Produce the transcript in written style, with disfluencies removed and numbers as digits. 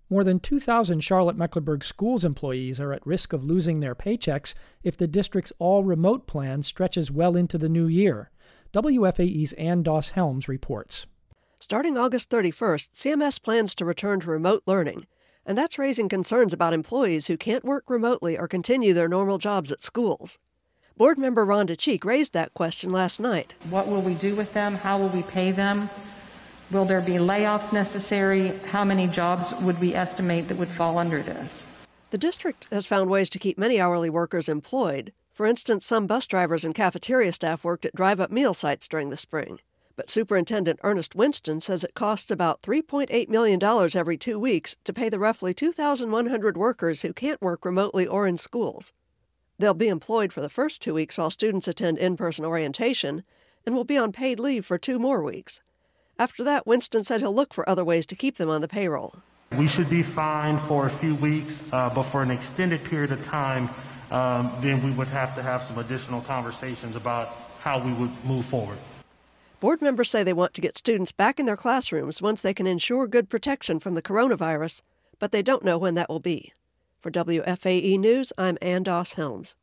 More than 2,000 Charlotte-Mecklenburg Schools employees are at risk of losing their paychecks if the district's all-remote plan stretches well into the new year. WFAE's Ann Doss-Helms reports. Starting August 31st, CMS plans to return to remote learning, and that's raising concerns about employees who can't work remotely or continue their normal jobs at schools. Board member Rhonda Cheek raised that question last night. What will we do with them? How will we pay them? Will there be layoffs necessary? How many jobs would we estimate that would fall under this? The district has found ways to keep many hourly workers employed. For instance, some bus drivers and cafeteria staff worked at drive-up meal sites during the spring. But Superintendent Ernest Winston says it costs about $3.8 million every 2 weeks to pay the roughly 2,100 workers who can't work remotely or in schools. They'll be employed for the first 2 weeks while students attend in-person orientation and will be on paid leave for 2 more weeks. After that, Winston said he'll look for other ways to keep them on the payroll. We should be fine for a few weeks, but for an extended period of time, then we would have to have some additional conversations about how we would move forward. Board members say they want to get students back in their classrooms once they can ensure good protection from the coronavirus, but they don't know when that will be. For WFAE News, I'm Ann Doss-Helms.